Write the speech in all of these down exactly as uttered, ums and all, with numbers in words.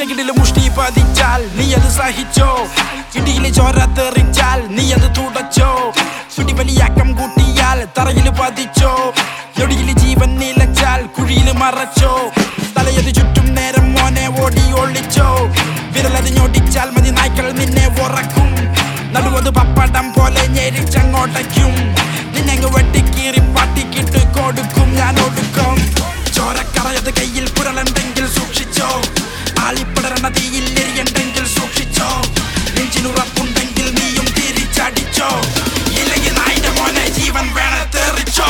ചെകിടില് മുഷ്ടി പതിച്ചാൽ നീ അത് സഹിച്ചോ, ഇടിയില് ചോര തെറിച്ചാൽ നീ അത് തുടച്ചോ, പിടിവലിയാക്കം കൂട്ടിയാൽ തറയില് പതിച്ചോ, ഞൊടിയില് ജീവൻ നിലച്ചാൽ കുഴിയില് മറച്ചോ, തലയത് ചുറ്റും നേരം മോനെ ഓടി ഒളിച്ചോ, വിരലത് ഞൊടിച്ചാൽ മതി നായ്ക്കൾ നിന്നെ ഉറക്കും, നടുവത് പപ്പടം പോലെ ഞെരിച്ചങ്ങോട്ടയ്ക്കും, നിന്നെങ്ങ് വെട്ടിക്കീറി പട്ടിക്കിട്ട് കൊടുക്കും ഞാൻ ഒടുക്കും. ചോരക്കറയത് കയ്യിൽ പുരളുണ്ടെങ്കിൽ സൂക്ഷിച്ചോ, ആളിപ്പടരണ തീയിൽ എരിയുണ്ടെങ്കിൽ സൂക്ഷിച്ചോ, നെഞ്ചിനുറപ്പുണ്ടെങ്കിൽ നീയും തിരിച്ചടിച്ചോ, ഇല്ലെങ്കിൽ നായിന്റെ മോനെ ജീവൻ വേണ തെറിച്ചോ.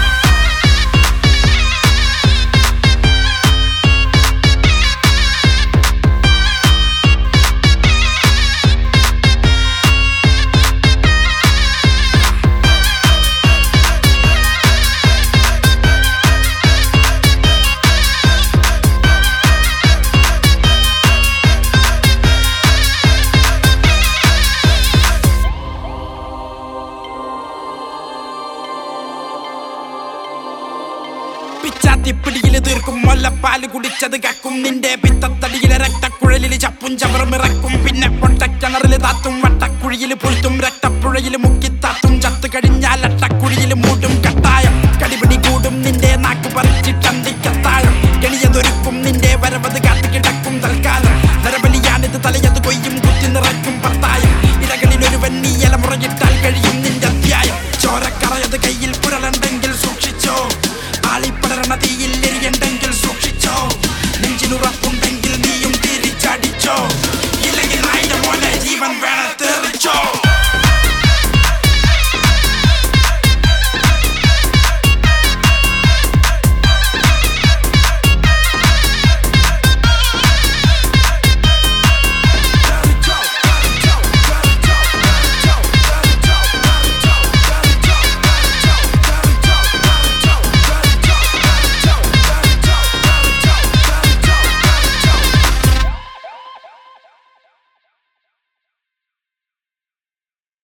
പിച്ചാത്തിപ്പിടിയില് തീർക്കും മുല്ലപ്പാല് കുടിച്ചത് കക്കും, നിന്റെ പിത്തത്തടിയിലെ രക്തക്കുഴലില് ചപ്പും ചവറും ഇറക്കും, പിന്നെ പൊട്ടക്കിണറില് താത്തും വട്ടക്കുഴിയില് പുഴുത്തും